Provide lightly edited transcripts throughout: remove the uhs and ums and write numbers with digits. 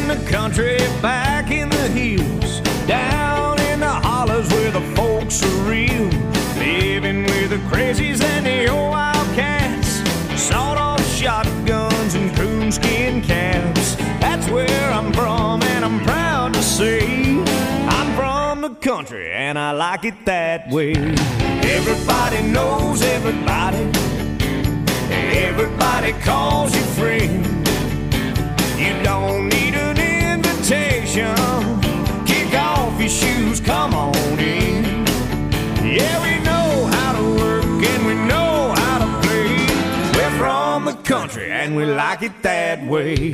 the country, back in the hills, down in the hollers where the folks are real, living with the crazies and the old wildcats, sawed-off shotguns and coonskin caps. That's where I'm from, and I'm proud to say I'm from the country, and I like it that way. Everybody knows everybody. Everybody calls you friend. You don't need an invitation. Kick off your shoes, come on in. Yeah, we know how to work and we know how to play. We're from the country and we like it that way.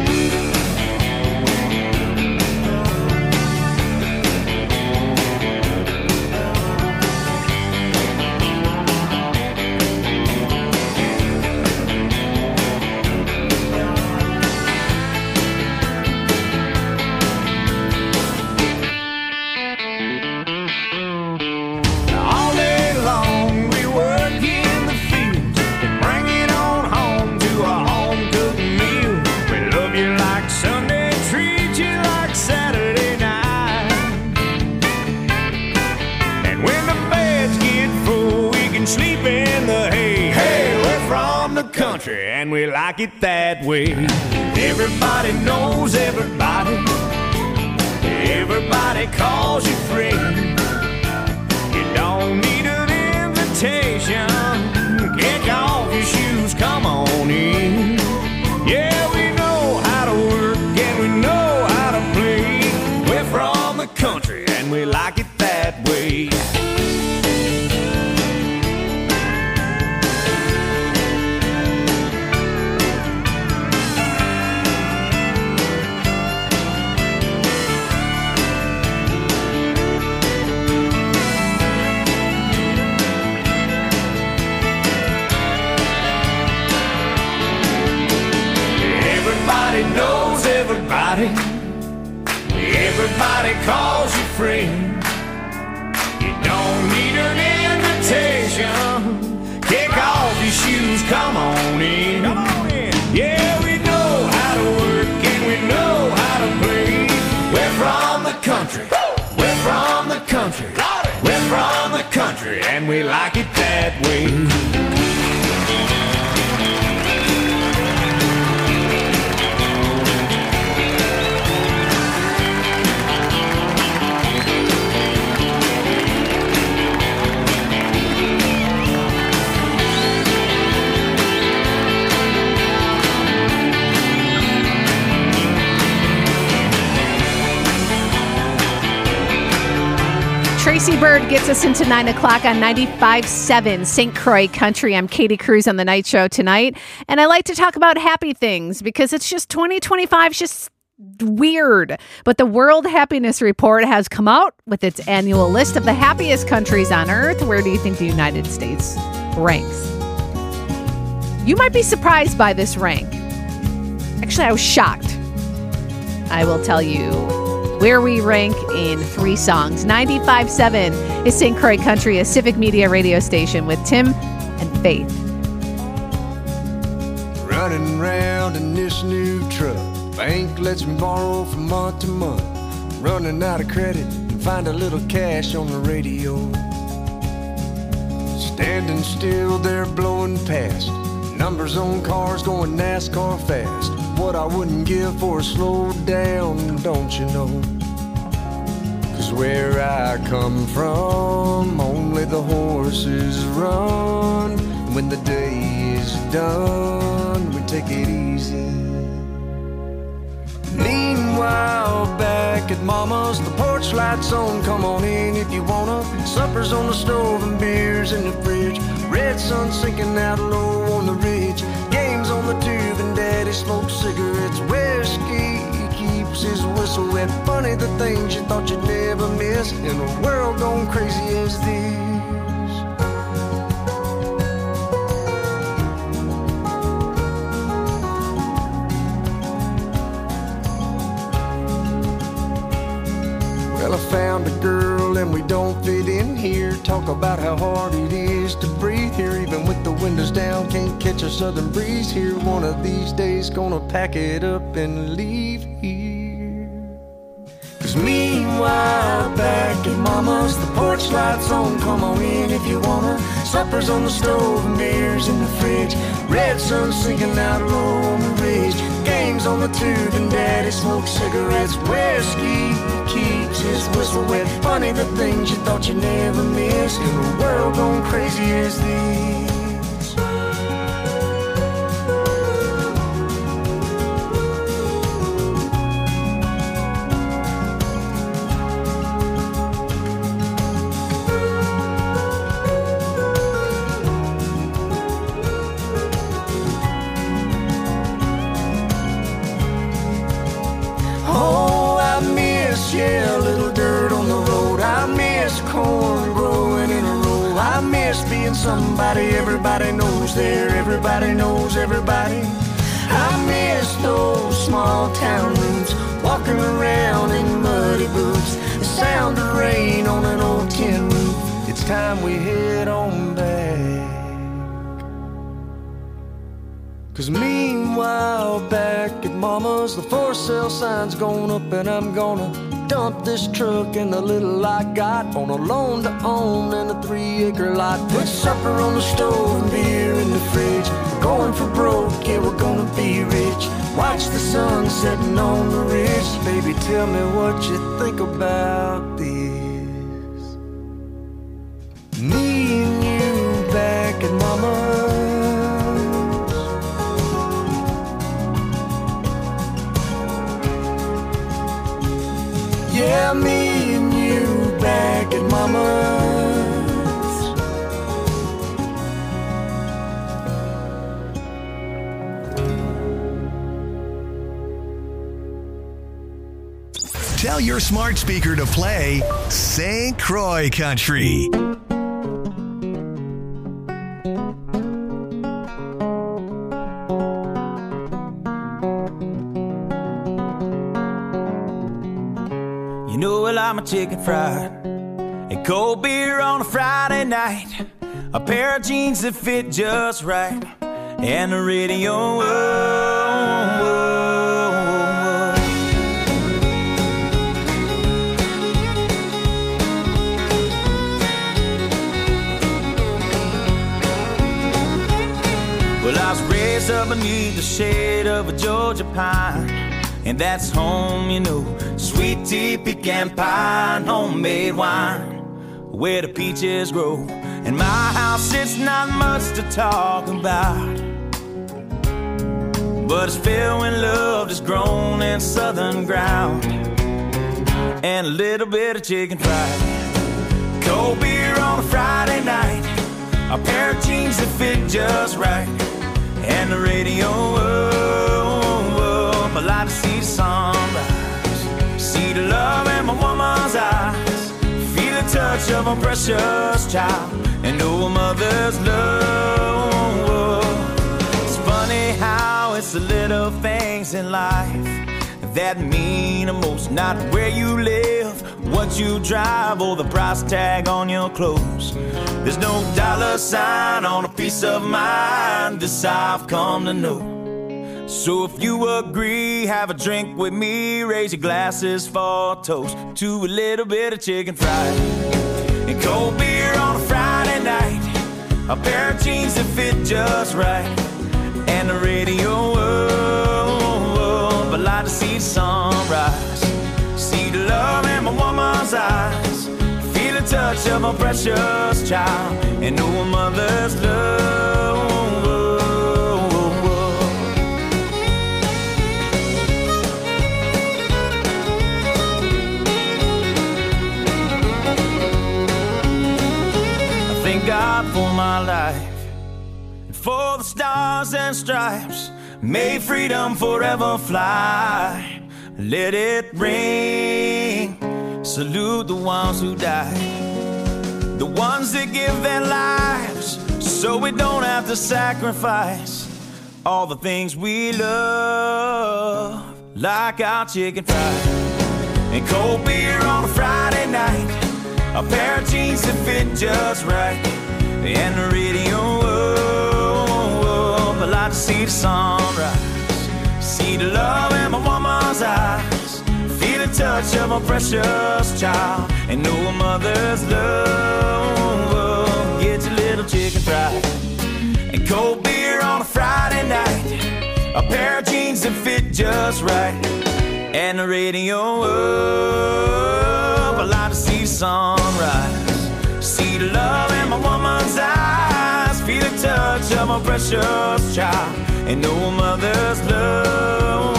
Country and we like it that way. Everybody knows everybody. Everybody calls you friend. You don't need an invitation. Kick off your shoes, come on in. Yeah, we know how to work and we know how to play. We're from the country and we like it that way. Knows everybody. Everybody calls you friend. You don't need an invitation. Kick off your shoes, come on in. Come on in. Yeah, we know how to work and we know how to play. We're from the country. We're from the country. We're from the country and we like it that way. Tracy Bird gets us into 9 o'clock on 95.7 St. Croix Country. I'm Katie Cruz on the Night Show tonight. And I like to talk about happy things because it's just 2025 is just weird. But the World Happiness Report has come out with its annual list of the happiest countries on earth. Where do you think the United States ranks? You might be surprised by this rank. Actually, I was shocked. I will tell you where we rank in 3 songs. 95.7 is St. Croix Country, a civic media radio station with Tim and Faith. Running around in this new truck. Bank lets me borrow from month to month. Running out of credit and find a little cash on the radio. Standing still there blowing past. Numbers on cars going NASCAR fast. What I wouldn't give for a slow down, don't you know? 'Cause where I come from, only the horses run. When the day is done, we take it easy. Meanwhile, back at Mama's, the porch lights on, come on in if you wanna. Supper's on the stove and beers in the fridge. Red sun sinking out low on the ridge. Games on the tube and Daddy smokes cigarettes. Whiskey keeps his whistle wet. Funny the things you thought you'd never miss in a world gone crazy as this. Well, I found a girl and we don't fit in here. Talk about how hard it is to breathe here. Even with the windows down, can't catch a southern breeze here. One of these days gonna pack it up and leave here. 'Cause meanwhile, back at Mama's, the porch lights on, come on in if you wanna. Supper's on the stove and beers in the fridge. Red sun sinking out low on the ridge. Games on the tube and Daddy smokes cigarettes. Whiskey keeps his whistle wet. Funny the things you thought you'd never miss in a world gone crazy as this. Yeah, a little dirt on the road. I miss corn growing in a row. I miss being somebody everybody knows there. Everybody knows everybody. I miss those small town roots, walking around in muddy boots. The sound of rain on an old tin roof. It's time we head on back. 'Cause meanwhile, back at Mama's, the for sale sign's going up, and I'm gonna dump this truck and the little I got on a loan to own and a 3-acre lot. Put supper on the stove and beer in the fridge. Going for broke, yeah, we're gonna be rich. Watch the sun setting on the ridge. Baby, tell me what you think about this. Me and you back at Mama's. Yeah, me and you back at Mama's. Tell your smart speaker to play St. Croix Country. I'm a chicken fried and cold beer on a Friday night, a pair of jeans that fit just right, and the radio. Well, I was raised up beneath the shade of a Georgia pine, and that's home, you know. Sweet tea, pecan pie, and homemade wine, where the peaches grow. In my house, it's not much to talk about, but it's filled with love that's grown in southern ground, and a little bit of chicken fried. Cold beer on a Friday night, a pair of jeans that fit just right, and the radio. I like to see the sunrise, see the love in my woman's eyes, feel the touch of a precious child, and know a mother's love. It's funny how it's the little things in life that mean the most. Not where you live, what you drive, or the price tag on your clothes. There's no dollar sign on a piece of mind, this I've come to know. So if you agree, have a drink with me, raise your glasses for a toast to a little bit of chicken fried and cold beer on a Friday night, a pair of jeans that fit just right, and the radio. I like to see the sunrise, see the love in my woman's eyes, feel the touch of a precious child, and know a mother's love. God for my life, and for the stars and stripes, may freedom forever fly. Let it ring, salute the ones who died, the ones that give their lives so we don't have to sacrifice all the things we love, like our chicken fried and cold beer on a Friday night, a pair of jeans that fit just right, and the radio. I like to see the sunrise, see the love in my woman's eyes, feel the touch of a precious child. And know a mother's love. Get your little chicken fried and cold beer on a Friday night. A pair of jeans that fit just right, and the radio up. I like to see the sunrise, see the love in my woman's eyes, feel the touch of my precious child, and know a mother's love.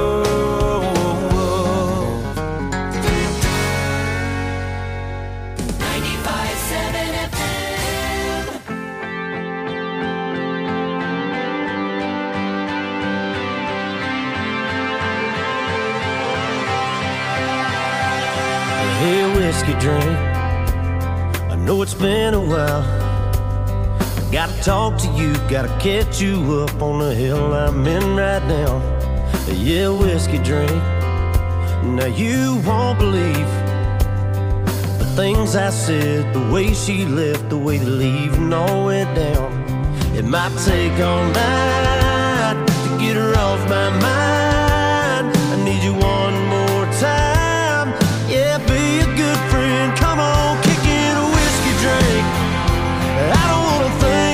95.7 FM. Hey, whiskey drink, I know it's been a while. Gotta talk to you, gotta catch you up on the hill I'm in right now. Yeah, whiskey drink, now you won't believe the things I said, the way she left, the way the leaving all went down. It might take all night to get her off my mind. I need you one more time. Yeah, be a good friend. Come on, kick in a whiskey drink. I don't wanna think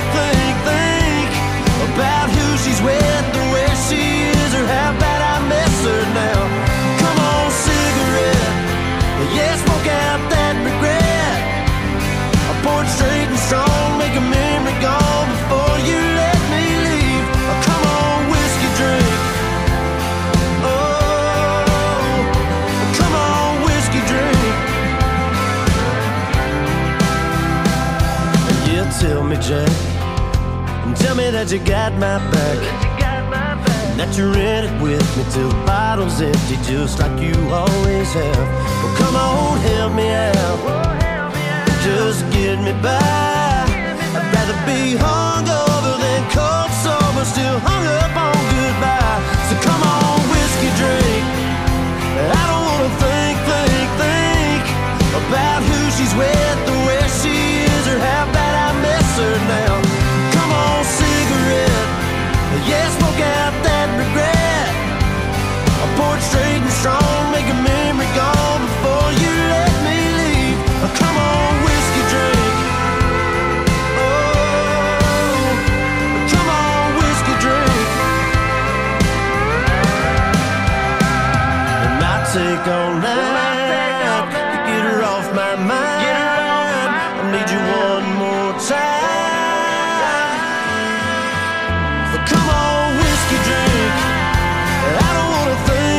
about who she's with, or where she is, or how bad I miss her now. Come on, cigarette. Yeah, smoke out that regret. I pour it straight and strong, make a memory gone before you let me leave. Oh, come on, whiskey drink. Oh, come on, whiskey drink. Yeah, tell me, Jack, tell me that you got my back, that you're in it with me till the bottle's empty, just like you always have. Well, come on, help me out, just get me by. I'd rather be hungover than cold sober, still hung up on goodbye. So come on, whiskey drink. I don't wanna think about who she's with, or where she is, or how bad I miss her now. Come on, cigarette. Yeah, smoke out that regret. I pour it straight and strong, make a memory gone before you let me leave. Oh, come on, whiskey drink. Oh, come on, whiskey drink. It might take all night to get her off my mind. I need you one more time. Come on, whiskey drink. I don't wanna think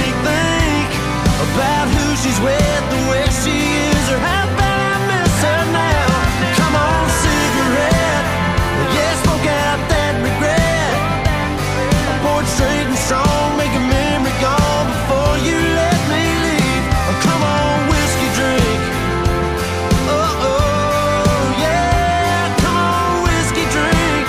about who she's with, or where she is, or how bad I miss her now. Come on, cigarette. Yeah, smoke out that regret. I pour it straight and strong, make a memory gone before you let me leave. Oh, come on, whiskey drink. Oh, yeah, come on, whiskey drink.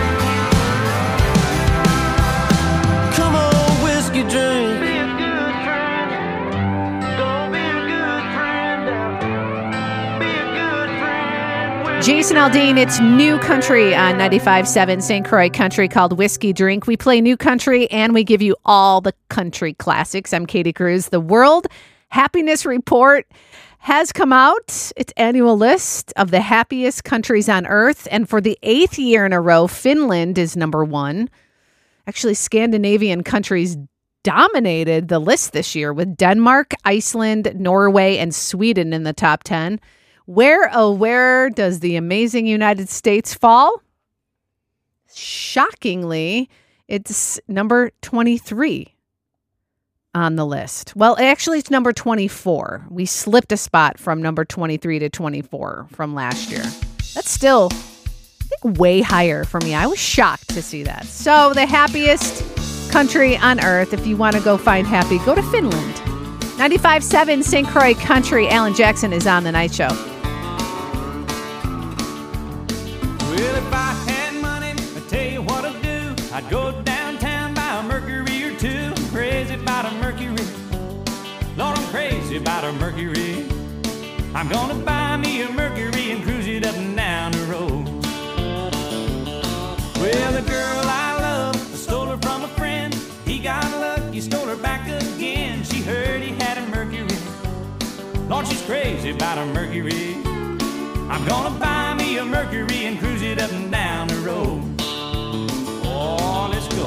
Come on, whiskey drink. Be a good friend. Don't be a good friend. Be a good friend. Jason Aldean, it's New Country on 95.7 St. Croix Country, called Whiskey Drink. We play New Country and we give you all the country classics. I'm Katie Cruz. The World Happiness Report has come out, its annual list of the happiest countries on earth. And for the 8th year in a row, Finland is number one. Actually, Scandinavian countries dominated the list this year, with Denmark, Iceland, Norway, and Sweden in the top 10. Where does the amazing United States fall? Shockingly, it's number 23 on the list. Well, actually, it's number 24. We slipped a spot from number 23 to 24 from last year. That's still, I think, way higher for me. I was shocked to see that. So the happiest country on earth, if you want to go find happy, go to Finland. 95.7 St. Croix Country. Alan Jackson is on The Night Show. Well, if I had money, I'd tell you what I'd do. I'd go downtown, buy a Mercury or two. I'm crazy about a Mercury. Lord, I'm crazy about a Mercury. I'm gonna buy me a Mercury and cruise it up and down the road. Well, the girl I love, I stole her from a friend. He got lucky, stole her back again. She heard he had a Mercury crazy about a Mercury. I'm gonna buy me a Mercury and cruise it up and down the road. Oh, let's go.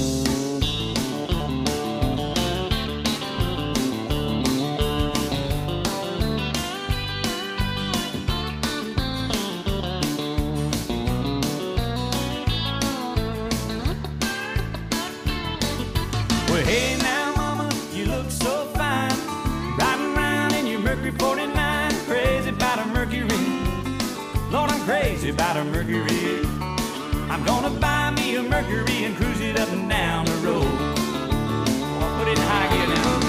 Well, hey now, mama, you look so fine, riding around in your Mercury 49, crazy about a Mercury. Lord, I'm crazy about a Mercury. I'm gonna buy me a Mercury and cruise it up and down the road. Oh, put it in high gear now.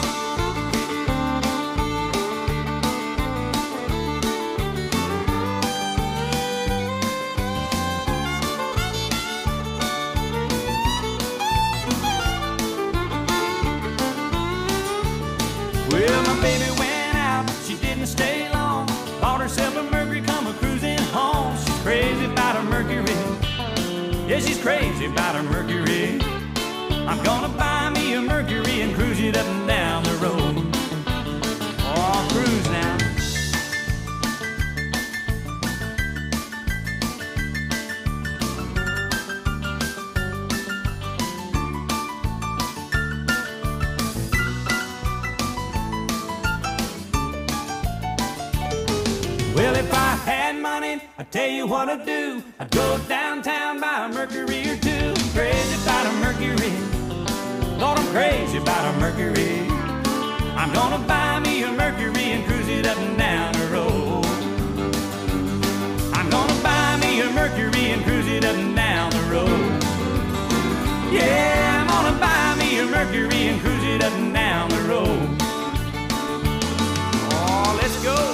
Well, my baby went out, she didn't stay long. Bought herself a Mercury, come a cruising home. She's crazy about a Mercury. Yeah, she's crazy about a Mercury. I'm gonna buy me a Mercury and cruise it up and down the road. Oh, cruise now. Well, if I had money, I'd tell you what I'd do. I'd go downtown, buy a Mercury or two. Crazy about a Mercury. Lord, I'm crazy about a Mercury. I'm gonna buy me a Mercury and cruise it up and down the road. I'm gonna buy me a Mercury and cruise it up and down the road. Yeah, I'm gonna buy me a Mercury and cruise it up and down the road. Oh, let's go.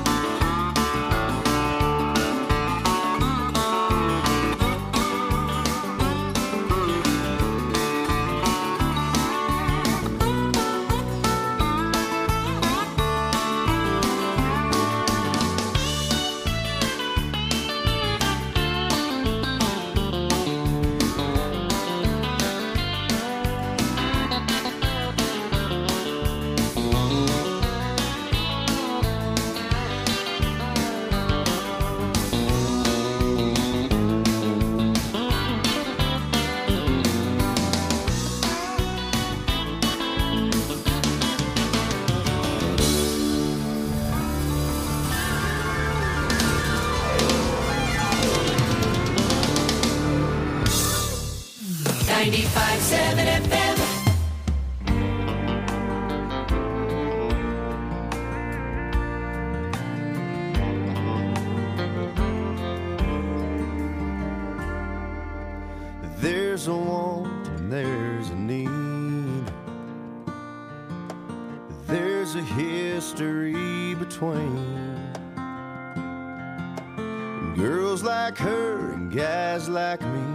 There's a want and there's a need. There's a history between girls like her and guys like me,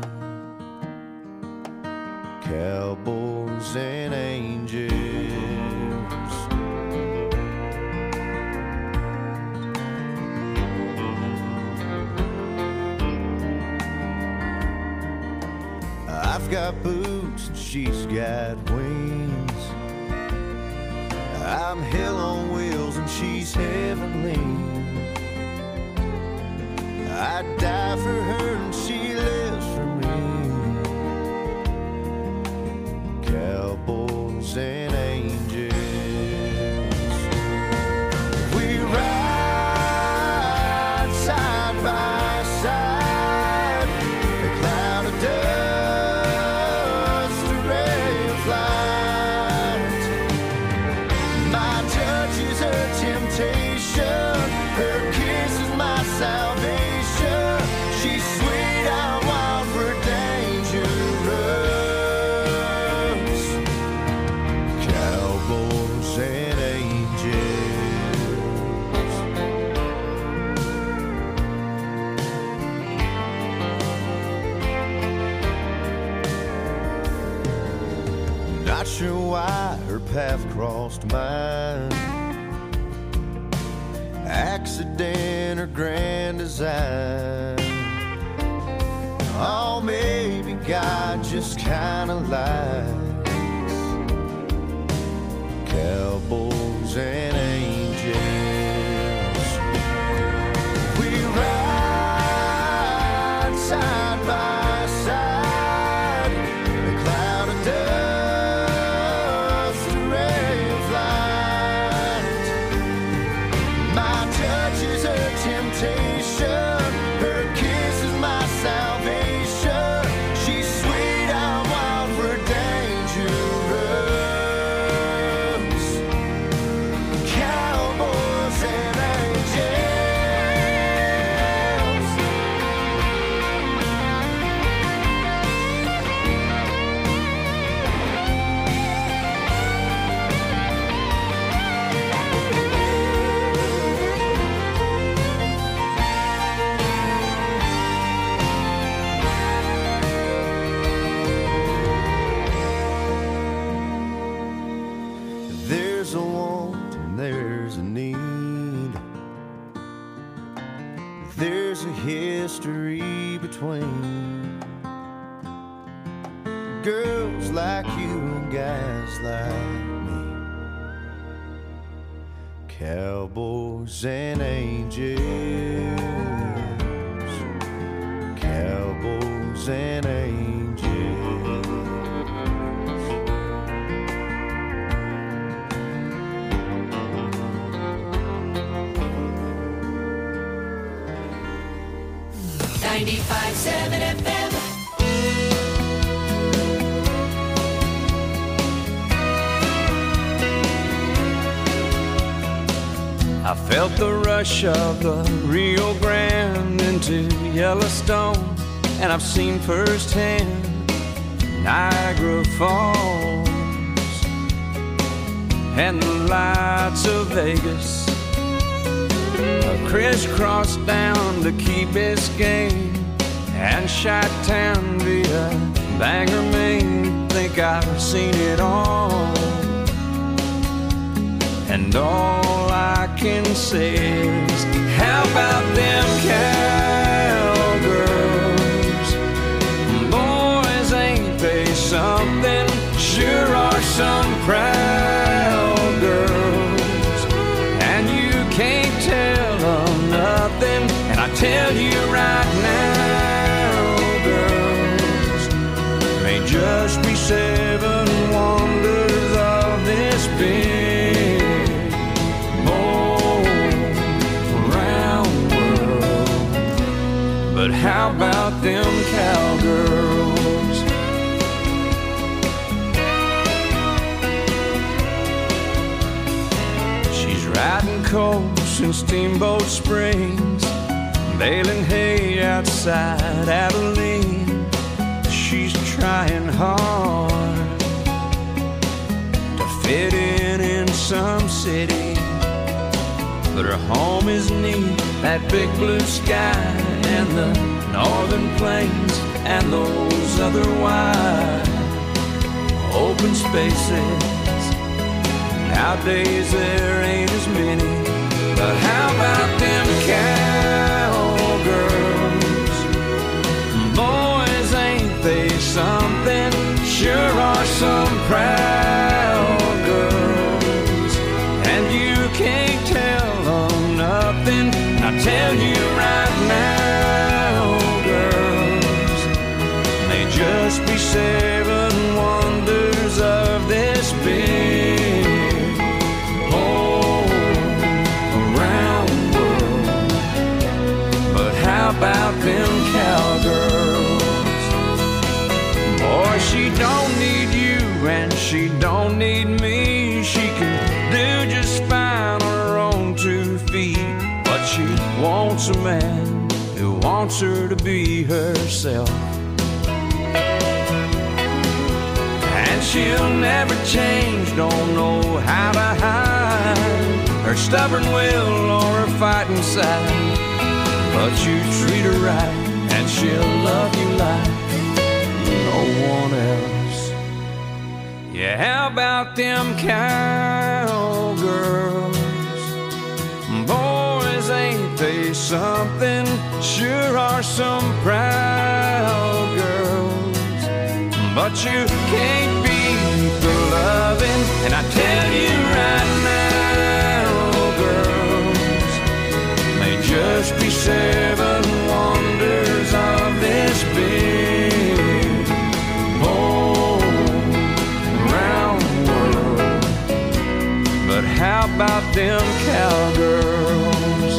cowboys and angels. I've got boots and she's got wings. I'm hell on wheels and she's heavenly. I'd die for her and she lives for me. Cowboys and angels. We ride side by side. A cloud of dust, a ray of light. My touch is her temptation. Her kiss is my salvation. She's sweet, I'm wild, we're dangerous. Cowboys and angels. Not sure why her path crossed mine. Accident or grand design. Oh, maybe God just kinda lied. Cowboys and angels. a want and there's a need. There's a history between girls like you and guys like me, cowboys and angels, cowboys and angels. 95.7 FM. I felt the rush of the Rio Grande into Yellowstone, and I've seen firsthand Niagara Falls and the lights of Vegas. I crisscrossed down to Key Biscayne and Chi-Town via Bangor, Maine. Think I've seen it all, and all I can say is, how about them cowgirls? Boys, ain't they something? Sure are some proud girls, and you can't tell them nothing. And I tell you right now, girls, may just be 7 wonders of this big round world. But how about them cowgirls? She's riding coals in Steamboat Springs, baling hay outside Abilene. She's trying hard to fit in some city, but her home is neat, that big blue sky and the northern plains and those other wide open spaces. Nowadays there ain't as many, but how about them cowgirls? Boys, ain't they something? Sure are some proud girls, and you can't tell them nothing. And I tell you right now, girls, may just be 7 wonders of this big round world. But how about them cowgirls? Boy, she don't need you and she don't need me. She can do just fine on her own 2 feet, but she wants a man who wants her to be herself. And she'll never change, don't know how to hide her stubborn will or her fighting side. But you treat her right and she'll love you like no one else. Yeah, how about them cowgirls? Boys, ain't they something? Sure are some proud girls, but you can't beat the loving. And I tell you right now, girls, may just be 7 wonders of this big round world. But how about them cowgirls?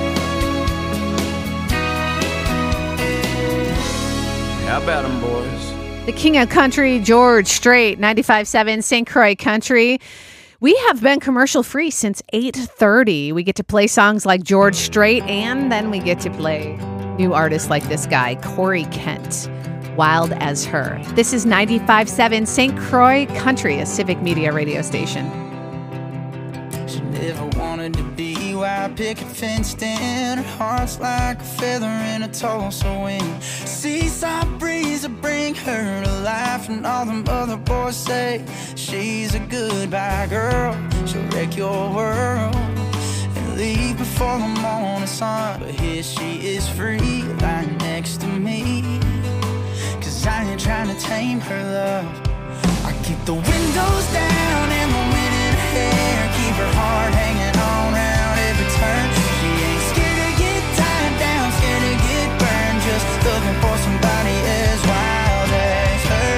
How about them, boys? The king of country, George Strait, 95.7 St. Croix Country. We have been commercial free since 8:30. We get to play songs like George Strait, and then we get to play new artists like this guy, Corey Kent, Wild as Her. This is 95.7 St. Croix Country, a civic media radio station. She If I wanted to be wire picket fenced in, her heart's like a feather in a Tulsa wind. Seaside breeze will bring her to life, and all them other boys say she's a goodbye girl. She'll wreck your world and leave before the morning sun. But here she is free, lying next to me, 'cause I ain't trying to tame her love. I keep the windows down and the wind in her hair, keep her heart hanging on round every turn. She ain't scared to get tied down, scared to get burned, just looking for somebody as wild as her.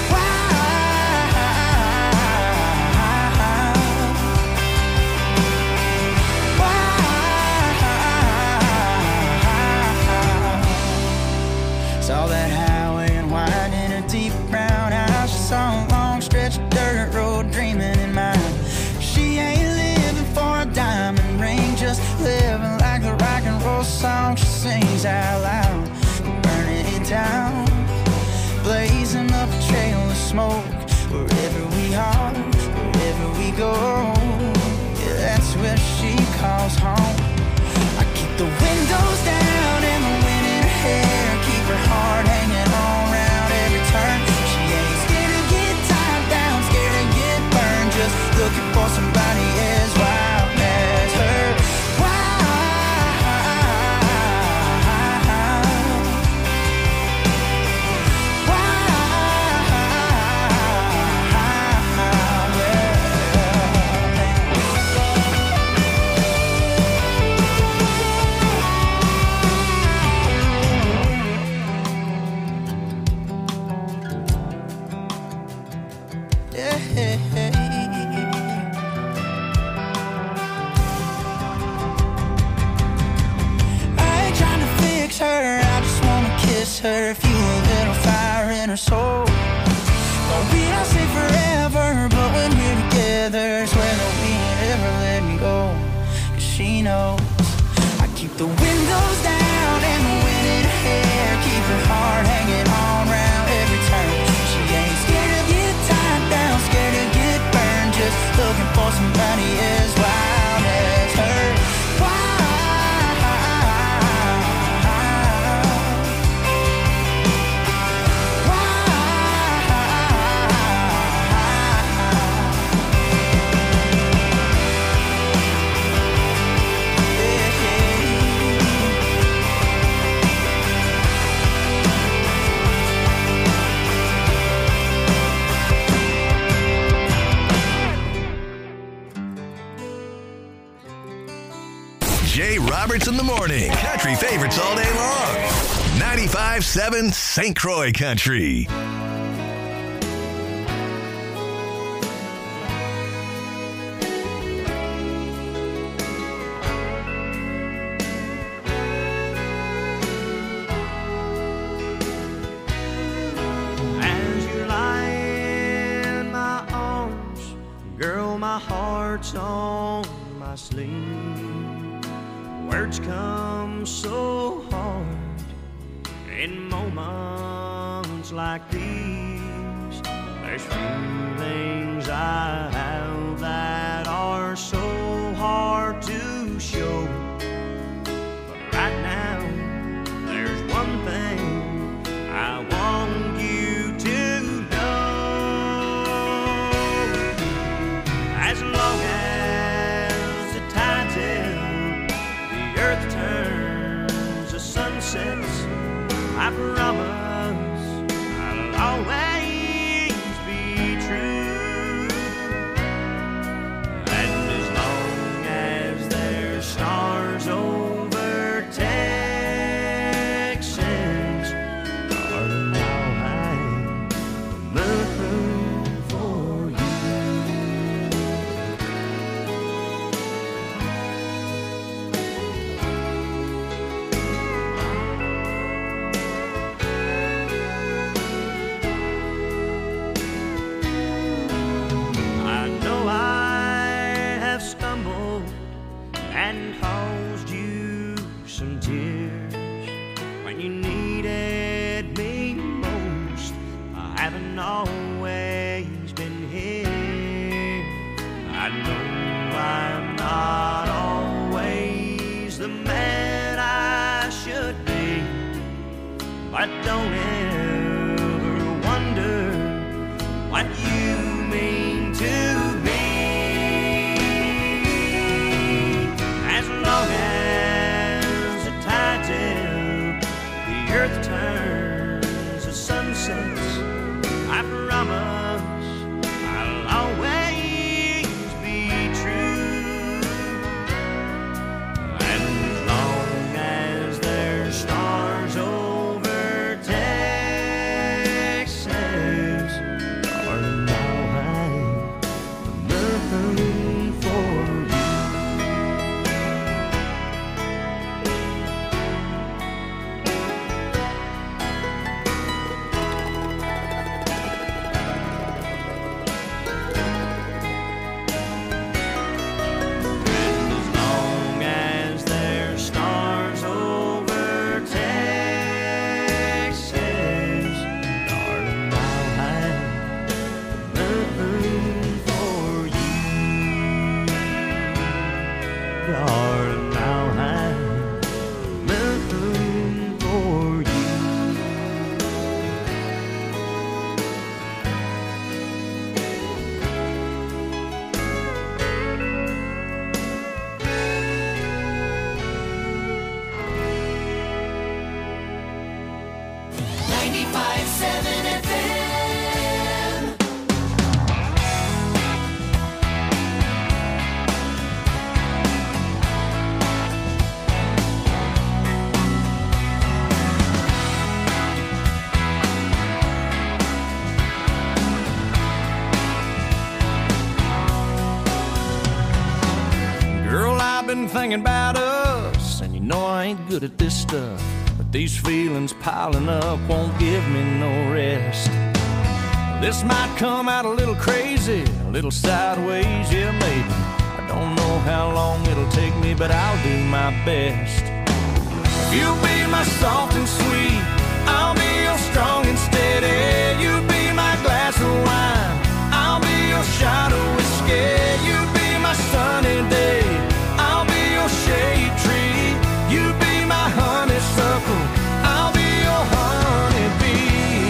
Saw that highway and wide in her deep brown eyes. She saw a long stretch of dirt road dreaming in mind. She ain't living for a diamond ring, just living like the rock and roll song she sings out loud. Burning it down, blazing up a trail of smoke. Wherever we are, wherever we go, yeah, that's where she calls home. I keep the windows down and the wind in her hair, keep her heart hanging on round every turn. She ain't scared to get tied down, scared to get burned, just looking for somebody as wild as her. Her, feel a little fire in her soul. Well, we don't say forever, but when we're together, swear that we ain't ever letting go. 'Cause she knows I keep the windows down and the wind in her hair, keep her heart hanging on round every turn. She ain't scared to get tied down, scared to get burned, just looking for somebody as wild as her. Jay Roberts in the morning. Country favorites all day long. 95.7 St. Croix Country. As you lie in my arms, girl, my heart's on my sleeve. Words come so hard in moments like these. There's feelings I have that are so hard to show. But right now, there's one thing I want you to know. As long as the tide's in, the earth turns, the sun sets, I promise I'll always be true. been thinking about us, and you know I ain't good at this stuff, but these feelings piling up won't give me no rest. This might come out a little crazy, a little sideways, yeah maybe. I don't know how long it'll take me, but I'll do my best. You'll be my soft and sweet, I'll be your strong and steady. You be my glass of wine, I'll be your shot of whiskey. You be my sunny day, I'll be your shade tree. You be my honeysuckle, I'll be your honeybee.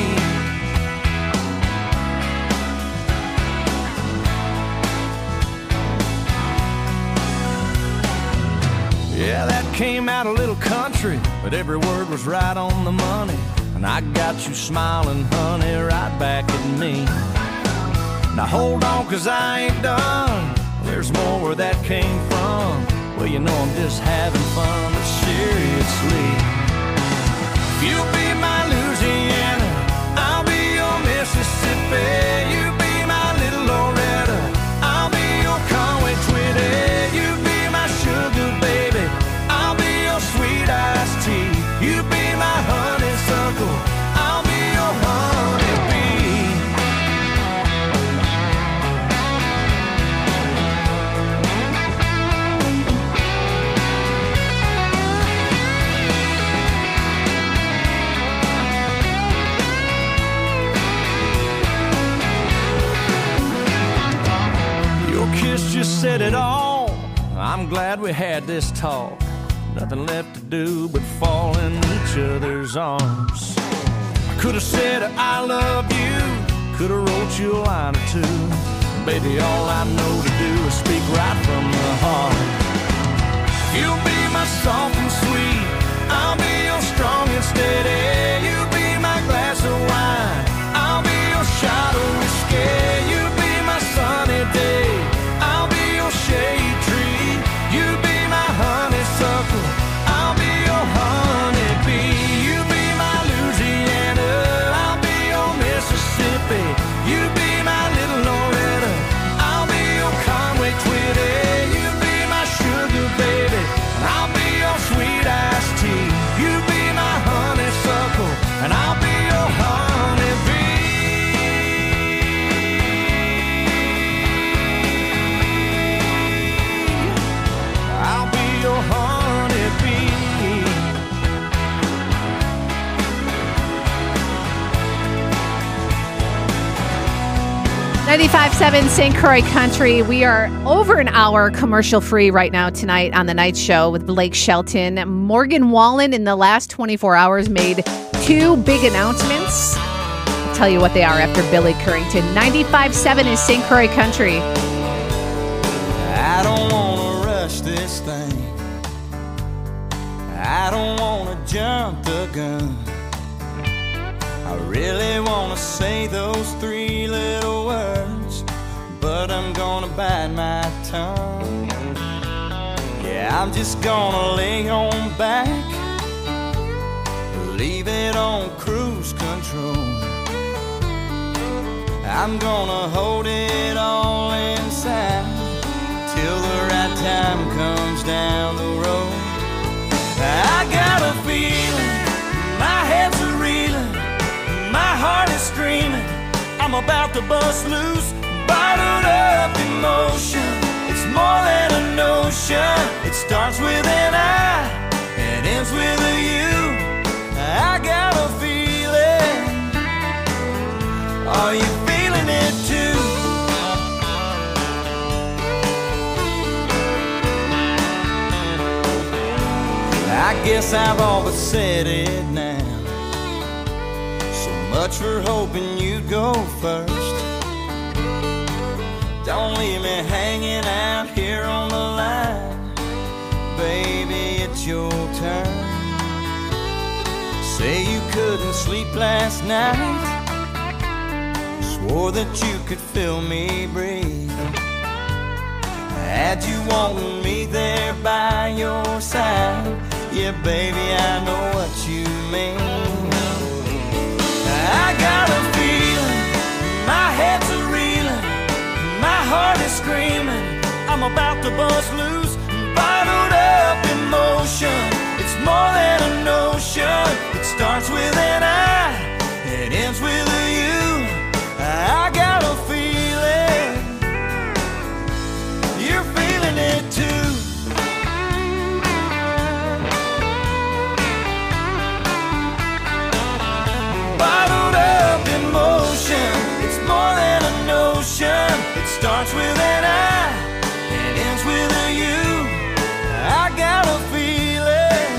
Yeah, that came out a little country, but every word was right on the money. And I got you smiling, honey, right back at me. Now hold on, 'cause I ain't done. There's more where that came from. Well, you know I'm just having fun, but seriously. You be my Louisiana, I'll be your Mississippi. You be my little Loretta, I'll be your Conway Twitty. You be my sugar baby, I'll be your sweet iced tea. You be my honeysuckle, I'll be your honeybee. Your kiss just said it all. I'm glad we had this talk. Nothing left to do but fall in each other's arms. I could have said I love you, could have wrote you a line or two. Baby, all I know to do is speak right from the heart. You'll be my soft and sweet, I'll be your strong and steady. You be my glass of wine, I'll be your shot of whiskey. You be my sunny day, I'll be your shade tree. You be my honeysuckle, I'll be your honeybee. You be my Louisiana, I'll be your Mississippi. You be my little Loretta, I'll be your Conway Twitty. You be my sugar baby, and I'll be your sweet iced tea. You be my honeysuckle, and I'll be your honeybee. I'll be your honeybee. 95.7 St. Croix Country. We are over an hour commercial free right now tonight on The Night Show with Blake Shelton. Morgan Wallen in the last 24 hours made 2 big announcements. I'll tell you what they are after Billy Currington. 95.7 is St. Croix Country. I don't wanna rush this thing. I don't wanna jump the gun. I really wanna say those 3 little words, but I'm gonna bite my tongue. Yeah, I'm just gonna lay on back, leave it on cruise control. I'm gonna hold it all inside till the right time comes down the road. I got a feeling, my head's a reeling, my heart is screaming, I'm about to bust loose, bottled up emotion. It's more than a notion. It starts with an I and ends with a you. I got a feeling. Are you feeling it too? I guess I've all but said it now. So much for hoping you'd go first. Don't leave me hanging out here on the line. Baby, it's your turn. Say you couldn't sleep last night. Swore that you could feel me breathe. Had you wanting me there by your side. Yeah, baby, I know what you mean. I got a feeling, my head's a reeling, my heart is screaming, I'm about to bust loose, bottled motion. It's more than a notion. It starts with an I, it ends with a you. I got a feeling, you're feeling it too. Bottled up in motion. It's more than a notion. It starts with an I, it ends with a you. I got a feeling,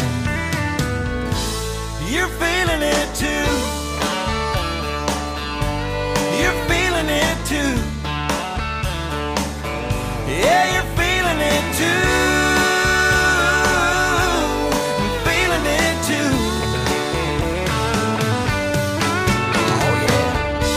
you're feeling it too. You're feeling it too. Yeah, you're feeling it too. I'm feeling it too. Oh yeah.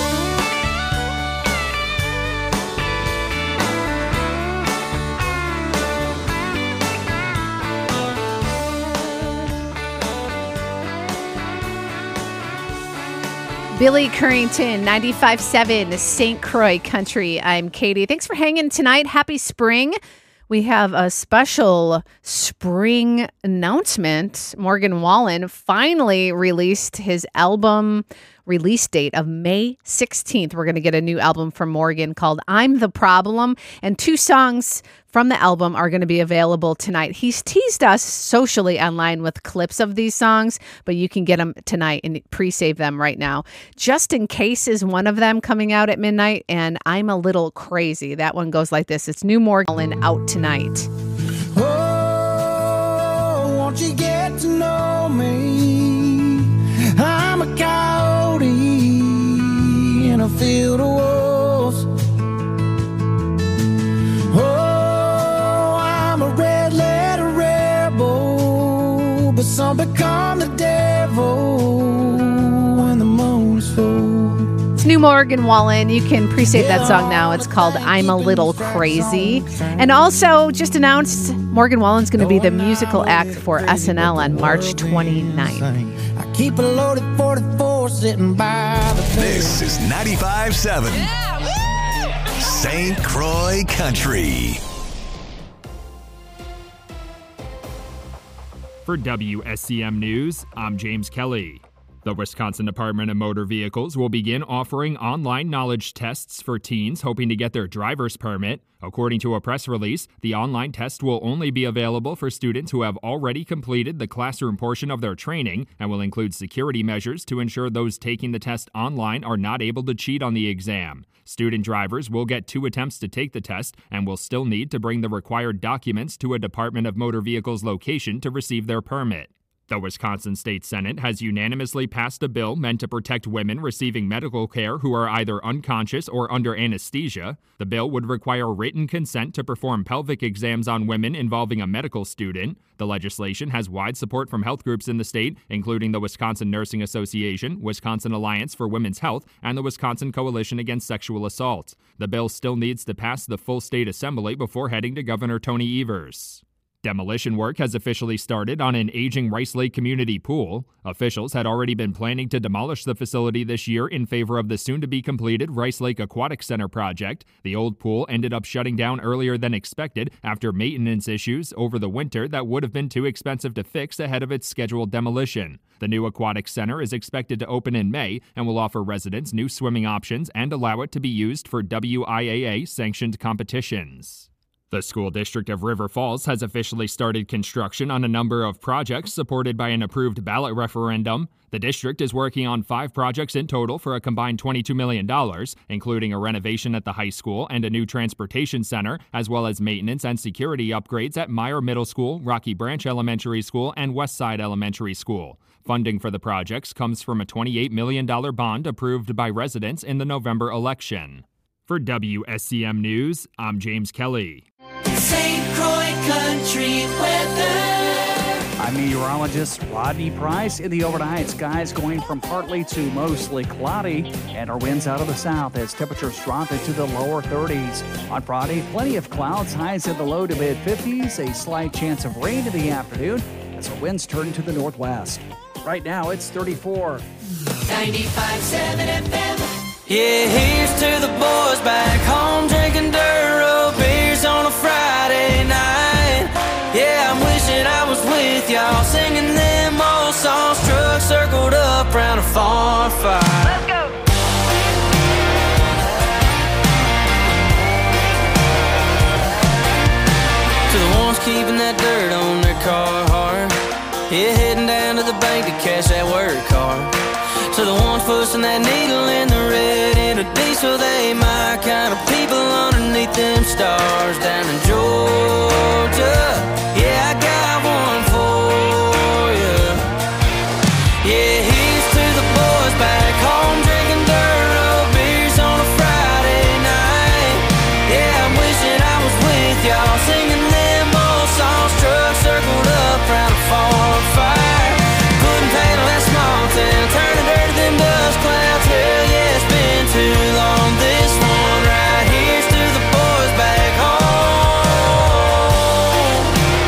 Billy Currington, 95.7 St. Croix Country. I'm Katie. Thanks for hanging tonight. Happy spring. We have a special spring announcement. Morgan Wallen finally released his album release date of May 16th. We're going to get a new album from Morgan called I'm the Problem, and 2 songs from the album are going to be available tonight. He's teased us socially online with clips of these songs, but you can get them tonight and pre-save them right now. Just in Case is one of them coming out at midnight, and I'm a Little Crazy. That one goes like this. It's new Morgan Wallen out tonight. Oh, won't you get to know me? I'm a coyote in a field of wolves. Oh, I'm a red letter rebel, but some become the devil when the moon is full. It's new Morgan Wallen. You can pre-save that song now. It's called I'm a Little Crazy. And also just announced Morgan Wallen's going to be the musical act for SNL on March 29th. I keep a loaded 44 sitting by the bed. This is 95.7 St. Croix Country. For WSCM News, I'm James Kelly. The Wisconsin Department of Motor Vehicles will begin offering online knowledge tests for teens hoping to get their driver's permit. According to a press release, the online test will only be available for students who have already completed the classroom portion of their training and will include security measures to ensure those taking the test online are not able to cheat on the exam. Student drivers will get 2 attempts to take the test and will still need to bring the required documents to a Department of Motor Vehicles location to receive their permit. The Wisconsin State Senate has unanimously passed a bill meant to protect women receiving medical care who are either unconscious or under anesthesia. The bill would require written consent to perform pelvic exams on women involving a medical student. The legislation has wide support from health groups in the state, including the Wisconsin Nursing Association, Wisconsin Alliance for Women's Health, and the Wisconsin Coalition Against Sexual Assault. The bill still needs to pass the full state assembly before heading to Governor Tony Evers. Demolition work has officially started on an aging Rice Lake community pool. Officials had already been planning to demolish the facility this year in favor of the soon-to-be-completed Rice Lake Aquatic Center project. The old pool ended up shutting down earlier than expected after maintenance issues over the winter that would have been too expensive to fix ahead of its scheduled demolition. The new Aquatic Center is expected to open in May and will offer residents new swimming options and allow it to be used for WIAA-sanctioned competitions. The School District of River Falls has officially started construction on a number of projects supported by an approved ballot referendum. The district is working on 5 projects in total for a combined $22 million, including a renovation at the high school and a new transportation center, as well as maintenance and security upgrades at Meyer Middle School, Rocky Branch Elementary School, and Westside Elementary School. Funding for the projects comes from a $28 million bond approved by residents in the November election. For WSCM News, I'm James Kelly. St. Croix Country weather. I'm meteorologist Rodney Price. In the overnight, skies going from partly to mostly cloudy, and our winds out of the south as temperatures drop into the lower 30s. On Friday, plenty of clouds, highs in the low to mid 50s, a slight chance of rain in the afternoon as our winds turn to the northwest. Right now, it's 34. 95.7 FM. Yeah, here's to the boys back home drinking Duro beers on a Friday night. Yeah, I'm wishing I was with fire. Let's go. To the ones keeping that dirt on their car hard, yeah, heading down to the bank to cash that work card. To the ones pushing that needle in the red in a diesel, they my kind of people underneath them stars down in Georgia. Yeah, I got one for you. Yeah, here's to the boys back home drinking dirt road beers on a Friday night. Yeah, I'm wishing I was with y'all singing them old songs, trucks circled up round a farm fire, putting paint on that small town, turning dirt to them dust clouds. Hell yeah, it's been too long. This one right here's to the boys back home.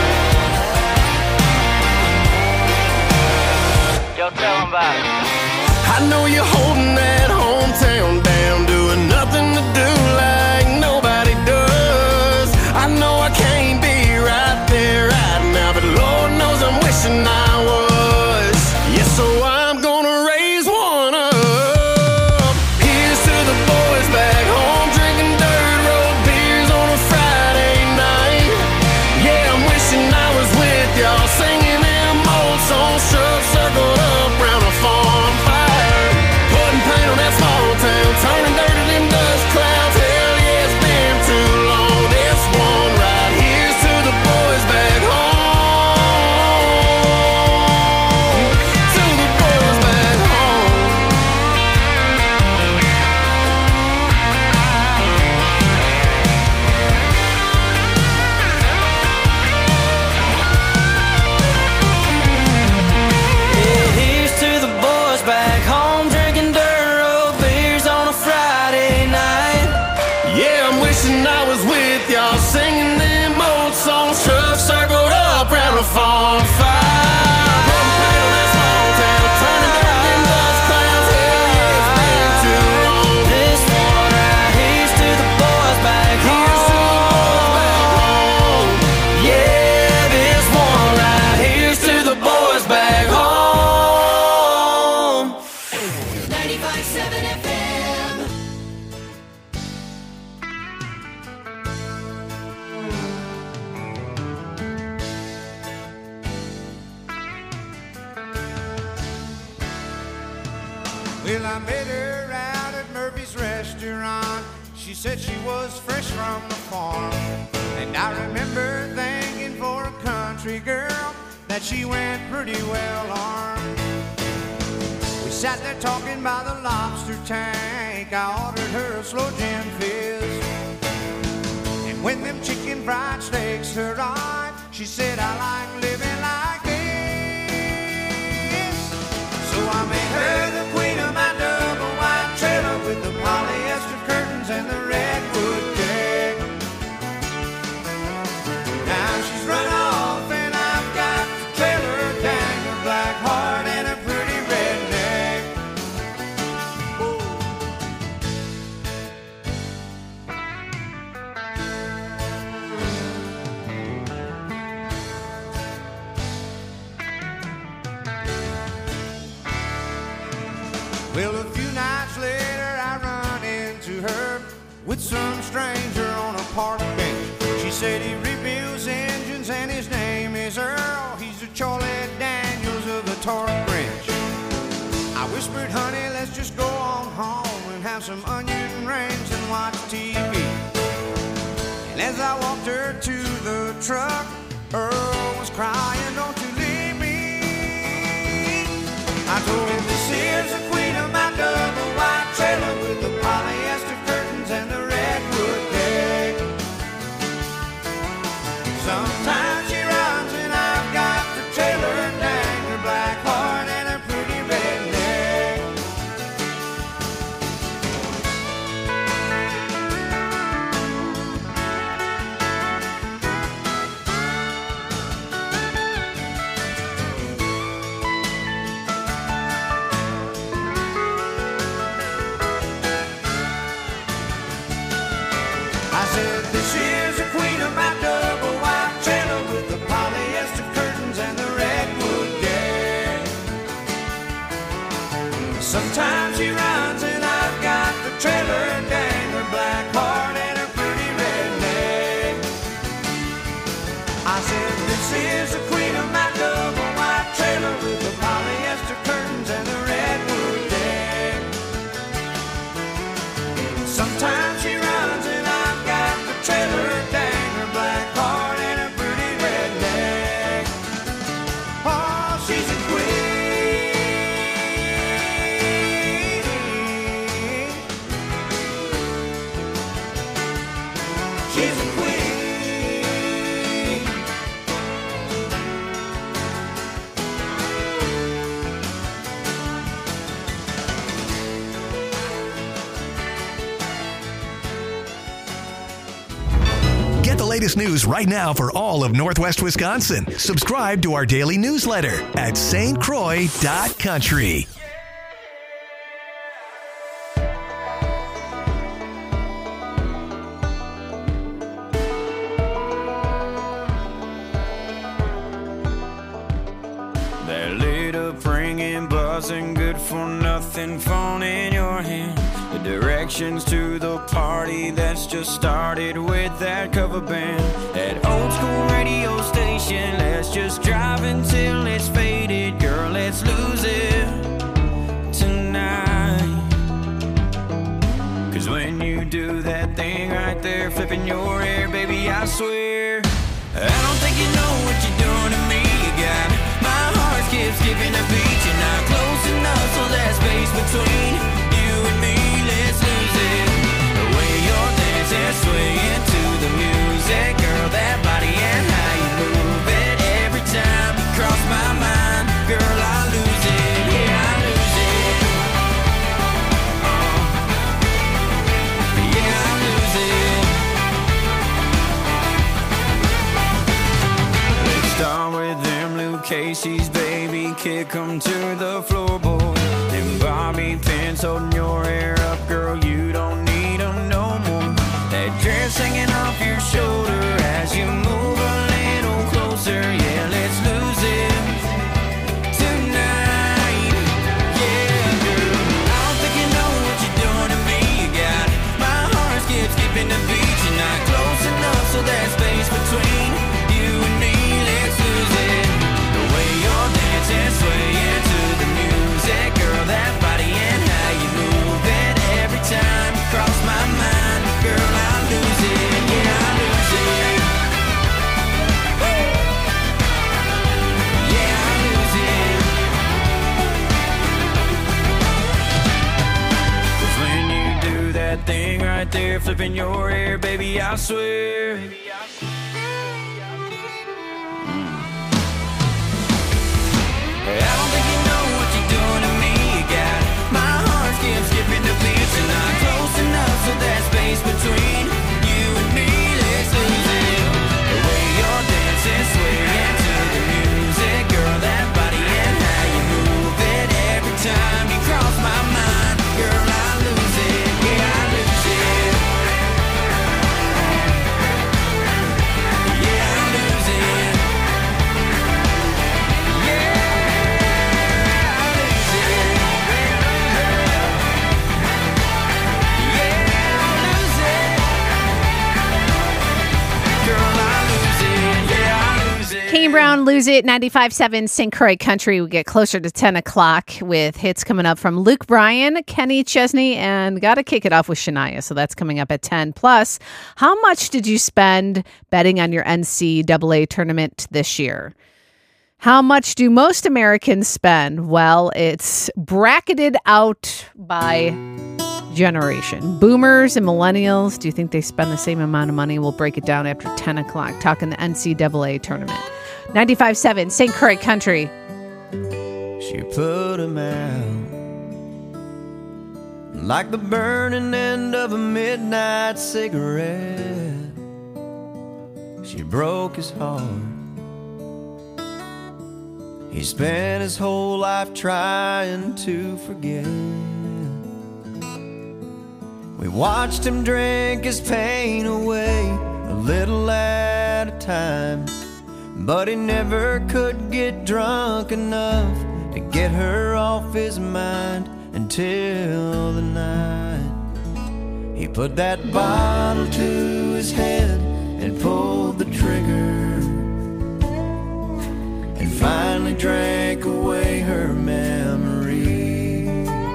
Yo, tell them about it. I know you're holding that hometown down, doing nothing to do like nobody does. I know I can't be right there right now, but Lord knows I'm wishing I was. Yeah, so I'm gonna raise one up. Here's to the boys back home drinking dirt road beers on a Friday night. Yeah, I'm wishing I was with y'all singing them old songs, trucks circled up round a farm fire, putting paint on that small town, turning dirt to them dust clouds. Hell yeah, it's been too long. This one right here's to the boys back home. To the boys back home. Yeah, here's to the boys back home drinking dirt road beers on a Friday night. Yeah, I'm wishing I was with y'all singing them old songs, trucks circled up round a farm fire, putting paint on that small town, turning dirt to them dust clouds. Hell yeah, it's been too long. This one right here's to the boys back home. Yeah, this one right here's to the boys back home. 95.7 FM. Well, I met her out at Murphy's restaurant. She said she was fresh from the farm. And I remember thinking for a country girl that she went pretty well armed. We sat there talking by the lobster tank. I ordered her a slow gin fizz. And when them chicken fried steaks arrived, she said, I like living like this. So I made her the queen of my double white trailer with the polyester curtains and the redwood deck. Now she's run off and I've got the trailer, dang her black heart and a pretty redneck. Well, a few nights later I run into her with some stranger on a park bench. She said he rebuilds engines and his name is Earl. He's a Charlie Daniels of the torque wrench. I whispered, honey, let's just go on home and have some onion rings and watch TV. And as I walked her to the truck, Earl was crying, don't you leave me. I told him this here's the queen of my double white trailer with the polyester curtains and the redwood deck. Sometimes she runs and I've got the trailer, dang her black heart and a pretty redneck. I said, this is the queen of my double white trailer with the polyester curtains and the redwood deck. Sometimes She's a queen. Get the latest news right now for all of Northwest Wisconsin. Subscribe to our daily newsletter at stcroix.country. That lit up ringing, buzzing, good for nothing phone in your hand. The directions to the party that's just started with that cover band. That old school radio station, let's just drive until it's faded. Girl, let's lose it tonight. Cause when you do that thing right there, flipping your hair, baby, I swear I don't think you know what you're doing to me. You got my heart skipping a beat. You're not close enough, so that space between you and me, let's lose it. The way you're dancing, swaying to the music, girl, that body and how you move it. Every time you cross my mind, girl, I lose it. Yeah, I lose it. Yeah, I lose it. Let's start with them Luke Casey's, baby, kick 'em to the floorboard. Them bobby pins holding your hair up, girl, you don't need 'em no more. That dress hanging off your shoulder as you move a little closer. Yeah, let's lose it tonight. Yeah, girl, I don't think you know what you're doing to me. You got my heart skipping the beat. You're not close enough, so that space between you and me, let's lose it. The way you're dancing, swaying to the music, girl, that body and how you move it. Every time you cross my mind, girl, I lose it. Yeah, I lose it. Yeah, I lose it. 'Cause when you do that thing right there, flipping your hair, baby, I swear I don't think you know what you're doing to me. You got my heart skipping the beats. You're not close enough, so that space between you and me, let's lose it. The way you're dancing, swaying to the music, girl, that body and how you move it. Every time you cross my mind, girl, I lose it. Yeah, I lose it. Yeah, I lose it. Kane Brown, Lose It, 95.7 St. Croix Country. We get closer to 10 o'clock with hits coming up from Luke Bryan, Kenny Chesney, and got to kick it off with Shania. So that's coming up at 10. Plus, how much did you spend betting on your NCAA tournament this year? How much do most Americans spend? Well, it's bracketed out by generation. Boomers and millennials, do you think they spend the same amount of money? We'll break it down after 10 o'clock, talking the NCAA tournament. 95.7 St. Croix Country. She put him out like the burning end of a midnight cigarette. She broke his heart. He spent his whole life trying to forget. We watched him drink his pain away, a little at a time. But he never could get drunk enough to get her off his mind until the night he put that bottle to his head and pulled the trigger, and finally drank away her memory.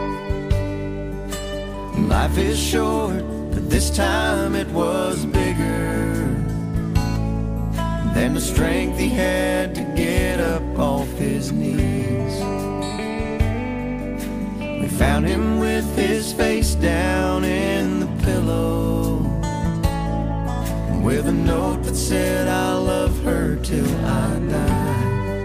Life is short, but this time it was bigger than the strength he had to get up off his knees. We found him with his face down in the pillow, with a note that said I'll love her till I die.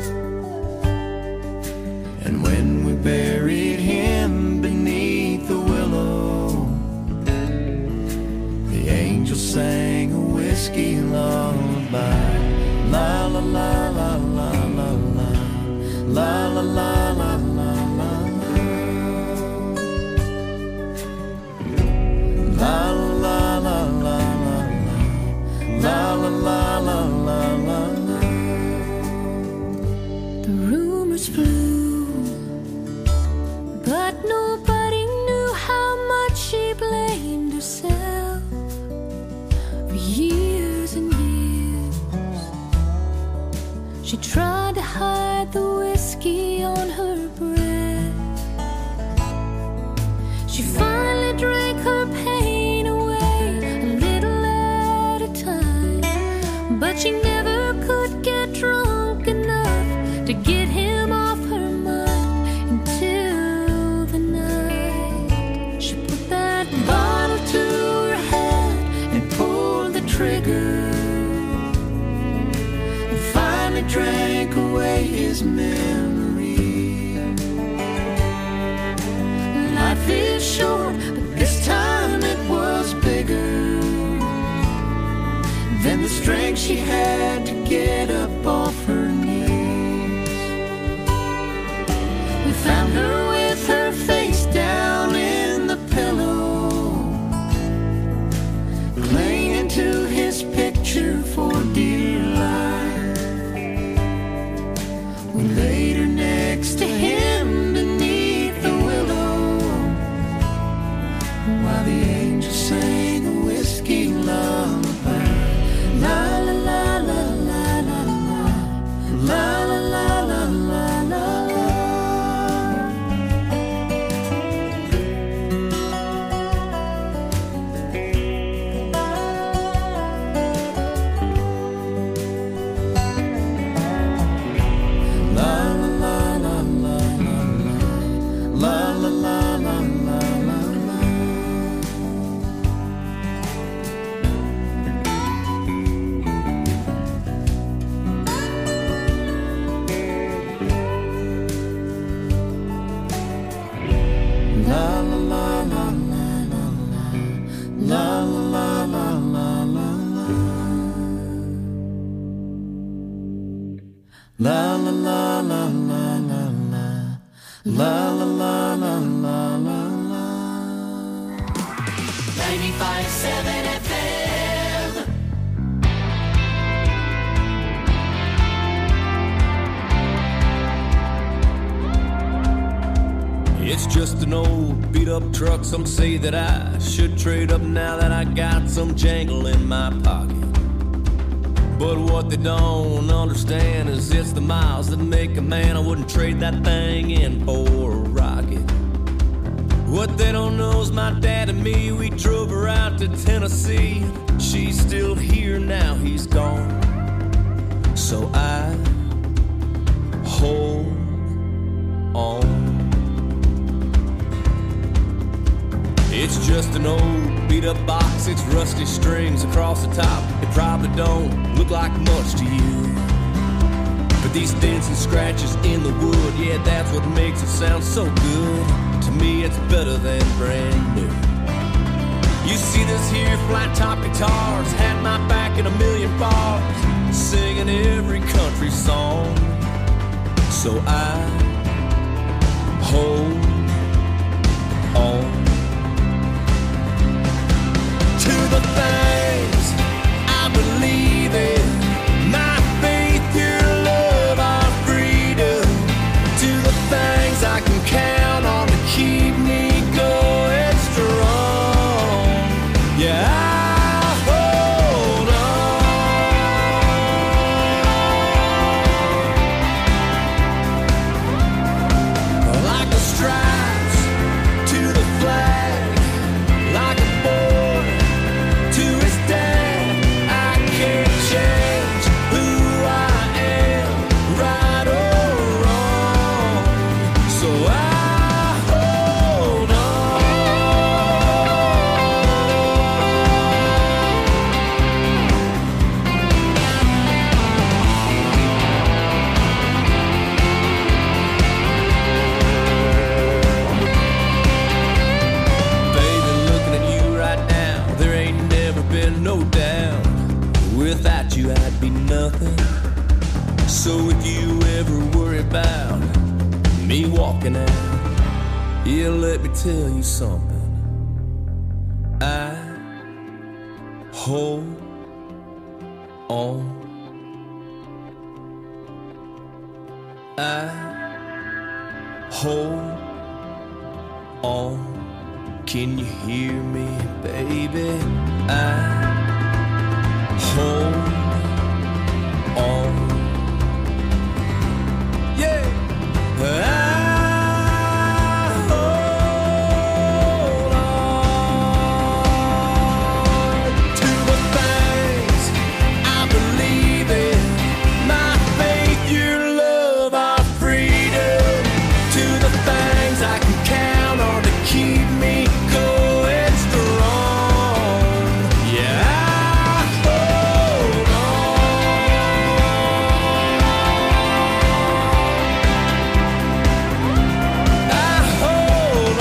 And when we buried him beneath the willow, the angel sang a whiskey lullaby. La la la la la la la, la la la la la la, la la la la la, la la la la la la. The rumors flew, but nobody knew how much she blamed herself for years and years. She tried to hide the whiskey on her breath. She finally drank her pain away a little at a time, but she never could get drunk enough to get him off her mind until the night she put that bottle to her head and pulled the trigger, and finally drank away his memory. Life is short, but this time it was bigger than the strength she had to get up off her knees. We found her with her face down in the pillow, clinging to his picture for dear life. We laid her next to him beneath the willow, while the angel sang a whiskey lullaby. La la la la la la la, la la la la la la. La la la la la la la, la la la la la la la. 95.7 FM. It's just an old beat up truck. Some say that I should trade up now that I got some jangle in my pocket. But what they don't understand is it's the miles that make a man. I wouldn't trade that thing in for a rocket. What they don't know is my dad and me, we drove her out to Tennessee. She's still here now, he's gone. So I hold on. It's just an old beat up box, it's rusty strings across the top. It probably don't look like much to you, but these dents and scratches in the wood, yeah, that's what makes it sound so good. To me it's better than brand new. You see this here flat top guitars had my back in a million bars, singing every country song. So I hold on to the things I believe in, my faith, your love, our freedom, to the things I can count on to keep me going strong. Yeah, I hold on like the stripes to the flag, like a boy to his no doubt, without you I'd be nothing. So if you ever worry about me walking out, yeah, let me tell you something. I hold on. I hold on. Can you hear me, baby? I hold on. Yeah. I hold on to the things I believe in. My faith, your love, our freedom. To the things I can count on to keep me going strong. Yeah, I hold on. I hold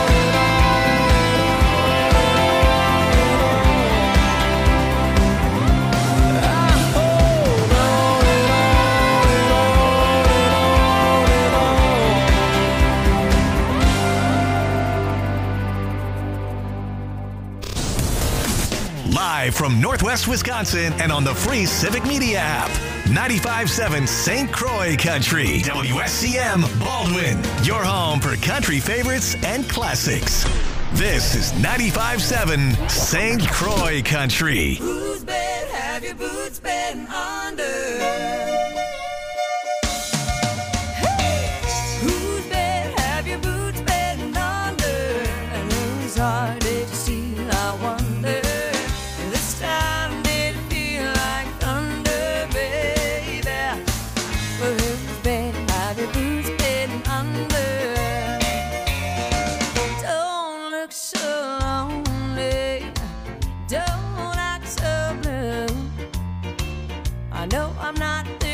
Live from Northwest Wisconsin and on the free Civic Media app. 95.7 St. Croix Country. WSCM Baldwin. Your home for country favorites and classics. This is 95.7 St. Croix Country. Whose bed have your boots been under? Whose bed have your boots been under? And whose heart did you steal, I wonder? This time did it feel like thunder, baby? Well, whose bed have your boots been under? Don't look so lonely, don't act so blue. I know I'm not